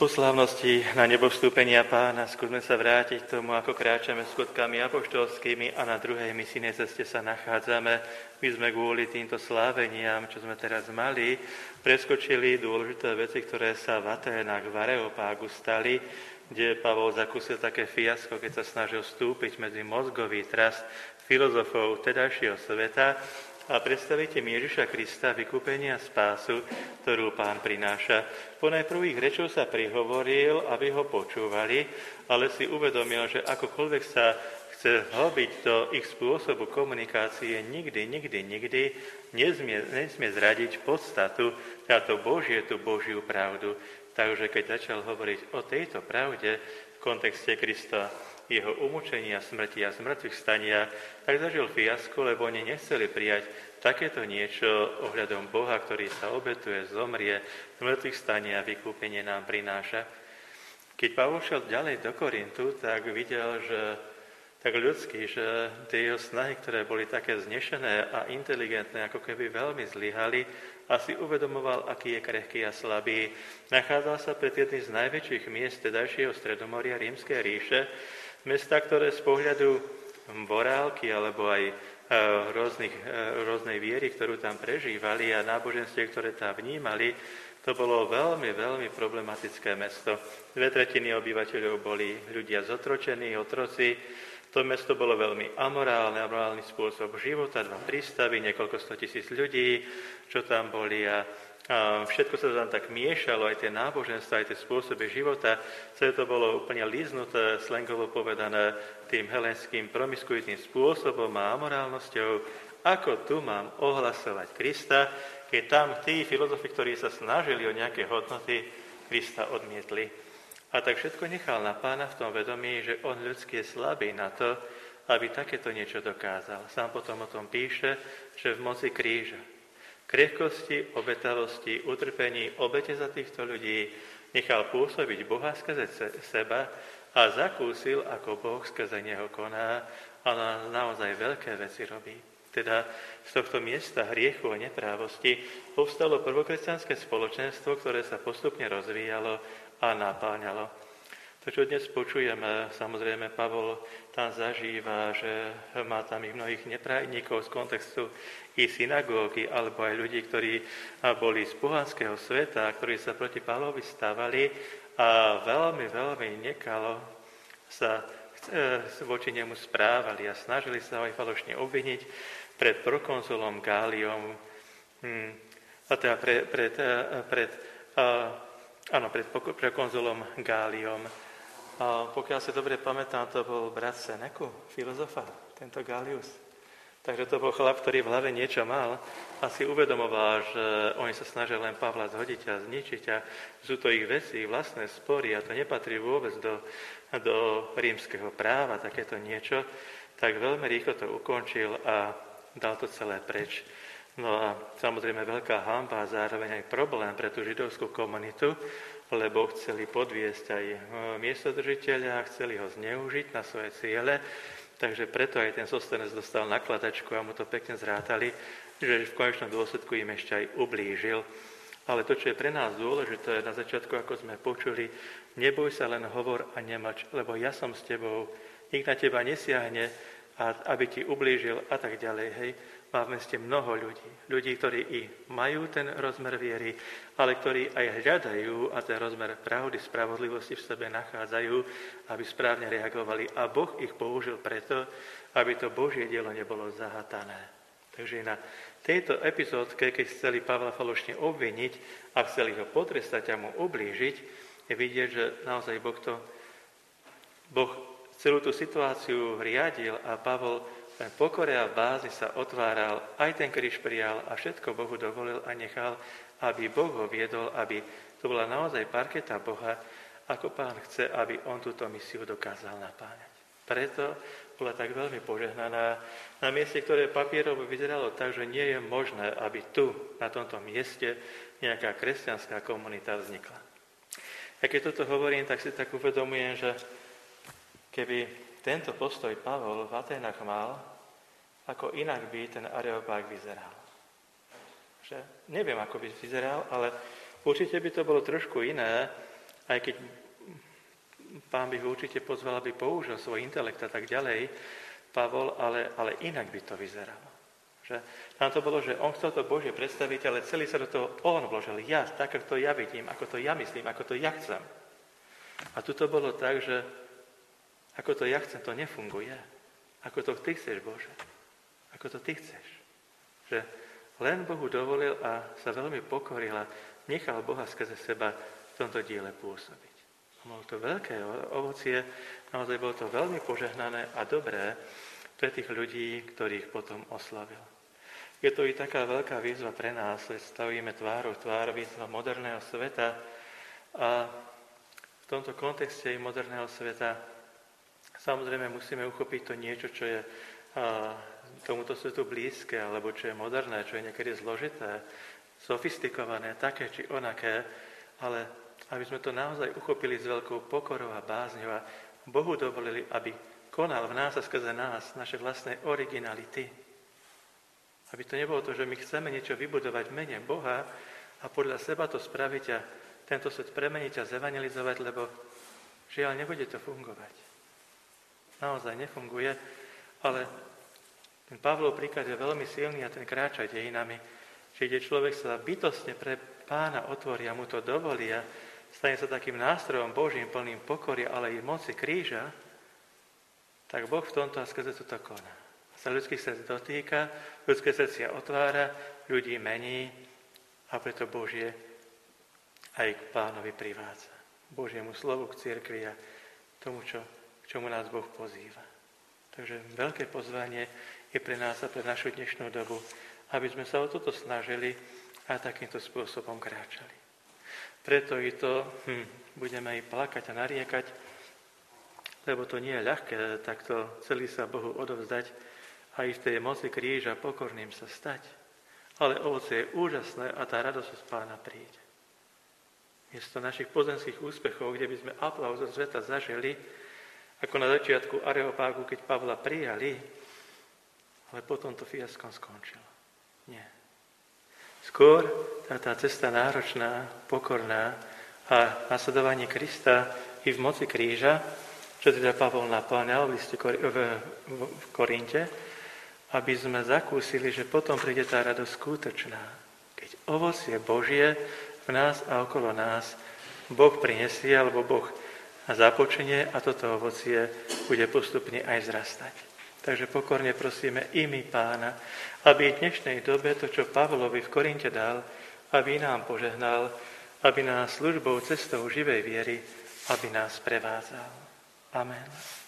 Po slávnosti na nebo vstúpenia Pána skúsme sa vrátiť k tomu, ako kráčame skutkami apoštolskými a na druhej misijnej ceste sa nachádzame. My sme kvôli týmto sláveniam, čo sme teraz mali, preskočili dôležité veci, ktoré sa v Aténach, v Areopágu stali, kde Pavol zakúsil také fiasko, keď sa snažil vstúpiť medzi mozgový trast filozofov tedajšieho sveta a predstavíte mi Ježiša Krista, vykúpenia a spásu, ktorú Pán prináša. Po najprvých rečov sa prihovoril, aby ho počúvali, ale si uvedomil, že akokoľvek sa chce hlbiť do ich spôsobu komunikácie, nikdy nesmie zradiť podstatu, táto Božie, tú Božiu pravdu. Takže keď začal hovoriť o tejto pravde v kontexte Krista, jeho umúčenia, smrti a zmrtvých stania, tak zažil fiasko, lebo oni nechceli prijať takéto niečo ohľadom Boha, ktorý sa obetuje, zomrie, zmrtvých stania a vykúpenie nám prináša. Keď Pavol šiel ďalej do Korintu, tak videl, že tak ľudský, že tie jeho snahy, ktoré boli také znešené a inteligentné, ako keby veľmi zlyhali, a si uvedomoval, aký je krehký a slabý. Nachádzal sa pred jedným z najväčších miest tedajšieho Stredomoria Rímskej ríše, mesta, ktoré z pohľadu morálky alebo aj rôznej viery, ktorú tam prežívali a náboženstve, ktoré tam vnímali, to bolo veľmi, veľmi problematické mesto. 2/3 obyvateľov boli ľudia zotročení, otroci. To mesto bolo veľmi amorálny spôsob života, 2 prístavy, niekoľko 100 000 ľudí, čo tam boli a všetko sa tam tak miešalo, aj tie náboženstva, aj tie spôsoby života. Celé to bolo úplne líznuté, slangovo povedané, tým helenským promiskuitným spôsobom a amorálnosťou. Ako tu mám ohlasovať Krista, keď tam tí filozofi, ktorí sa snažili o nejaké hodnoty, Krista odmietli. A tak všetko nechal na Pána v tom vedomí, že on ľudský je slabý na to, aby takéto niečo dokázal. Sám potom o tom píše, že v moci kríža, krehkosti, obetavosti, utrpení, obete za týchto ľudí nechal pôsobiť Boha skrze seba a zakúsil, ako Boh skrze neho koná a naozaj veľké veci robí. Teda z tohto miesta hriechu a neprávosti povstalo prvokresťanské spoločenstvo, ktoré sa postupne rozvíjalo a napáňalo. To, čo dnes počujeme, samozrejme Pavol tam zažíva, že má tam ich mnohých neprajníkov z kontextu i synagógy, alebo aj ľudí, ktorí boli z pohanského sveta, ktorí sa proti Pavlovi stávali a veľmi, veľmi nekalo sa voči nemu správali a snažili sa ho aj falošne obviniť pred prokonzulom Gáliom, a teda pred konzulom Gáliom. A pokiaľ si dobre pamätám, to bol brat Seneku, filozofa, tento Gálius. Takže to bol chlap, ktorý v hlave niečo mal a si uvedomoval, že oni sa snažia len Pavla zhodiť a zničiť a sú to ich veci, vlastné spory a to nepatrí vôbec do rímskeho práva, takéto niečo. Tak veľmi rýchlo to ukončil a dal to celé preč. No a samozrejme veľká hanba a zároveň aj problém pre tú židovskú komunitu, lebo chceli podviesť aj miestodržiteľa, chceli ho zneužiť na svoje ciele, takže preto aj ten Sostenes dostal nakladačku a mu to pekne zrátali, že v konečnom dôsledku im ešte aj ublížil. Ale to, čo je pre nás dôležité, na začiatku, ako sme počuli, neboj sa, len hovor a nemlč, lebo ja som s tebou, nik na teba nesiahne, a aby ti ublížil a tak ďalej, hej. Má v meste mnoho ľudí, ktorí i majú ten rozmer viery, ale ktorí aj hľadajú a ten rozmer pravdy, spravodlivosti v sebe nachádzajú, aby správne reagovali. A Boh ich použil preto, aby to Božie dielo nebolo zahatané. Takže na tejto epizódke, keď chceli Pavla falošne obviniť a chceli ho potrestať a mu ublížiť, je vidieť, že naozaj Boh celú tú situáciu riadil a Pavol v pokore a v bázi sa otváral, aj ten kríž prijal a všetko Bohu dovolil a nechal, aby Boh ho viedol, aby to bola naozaj parketa Boha, ako Pán chce, aby on túto misiu dokázal napáňať. Preto bola tak veľmi požehnaná na mieste, ktoré papierovo vyzeralo tak, že nie je možné, aby tu, na tomto mieste, nejaká kresťanská komunita vznikla. A keď toto hovorím, tak si tak uvedomujem, že keby tento postoj Pavol v Aténach mal, ako inak by ten Areopág vyzeral. Že neviem, ako by vyzeral, ale určite by to bolo trošku iné, aj keď Pán by ho určite pozval, aby použil svoj intelekt a tak ďalej, Pavol, ale inak by to vyzeralo. Že tam to bolo, že on chcel to Božie predstaviť, ale celý sa do toho on vložil. Ja, tak, ako to ja vidím, ako to ja myslím, ako to ja chcem. A tu to bolo tak, že ako to ja chcem, to nefunguje. Ako to ty chceš, Bože. Ako to ty chceš. Že len Bohu dovolil a sa veľmi pokoril a nechal Boha skrze seba v tomto diele pôsobiť. A bolo to veľké ovocie, naozaj bolo to veľmi požehnané a dobré pre tých ľudí, ktorých potom oslavil. Je to i taká veľká výzva pre nás, že stavíme tvárou tvár výzva moderného sveta a v tomto kontexte i moderného sveta samozrejme musíme uchopiť to niečo, čo je tomuto svetu blízke, alebo čo je moderné, čo je niekedy zložité, sofistikované, také či onaké, ale aby sme to naozaj uchopili s veľkou pokorou a bázňou a Bohu dovolili, aby konal v nás a skrze nás naše vlastné originality. Aby to nebolo to, že my chceme niečo vybudovať v mene Boha a podľa seba to spraviť a tento svet premeniť a zevangelizovať, lebo žiaľ, nebude to fungovať. Naozaj nefunguje, ale ten Pavlov príklad je veľmi silný a ten kráča dejinami, že kde človek sa bytostne pre Pána otvorí a mu to dovolí a stane sa takým nástrojom Božím plným pokory, ale i moci kríža, tak Boh v tomto a skrze toto koná. Sa ľudských srdc dotýka, ľudské srdcia otvára, ľudí mení a preto Božie aj k Pánovi privádza. Božiemu slovu, k cirkvi a tomu, k čomu nás Boh pozýva. Takže veľké pozvanie je pre nás a pre našu dnešnú dobu, aby sme sa o toto snažili a takýmto spôsobom kráčali. Preto i to budeme aj plakať a nariekať, lebo to nie je ľahké takto celý sa Bohu odovzdať a i v tej moci kríža pokorným sa stať. Ale ovocie je úžasné a tá radosť z Pána príde. Miesto našich pozemských úspechov, kde by sme aplauz zo sveta zažili, ako na začiatku Areopágu, keď Pavla prijali, ale potom to fiaskom skončilo. Nie. Skôr tá cesta náročná, pokorná a nasledovanie Krista i v moci kríža, čo teda Pavol napláňal v Korinte, aby sme zakúsili, že potom príde tá radosť skutočná. Keď ovocie Božie v nás a okolo nás Boh prinesie, alebo Boh započne a toto ovocie bude postupne aj zrastať. Takže pokorne prosíme i my Pána, aby v dnešnej dobe to, čo Pavlovi v Korinte dal, aby nám požehnal, aby nás službou, cestou živej viery, aby nás prevádzal. Amen.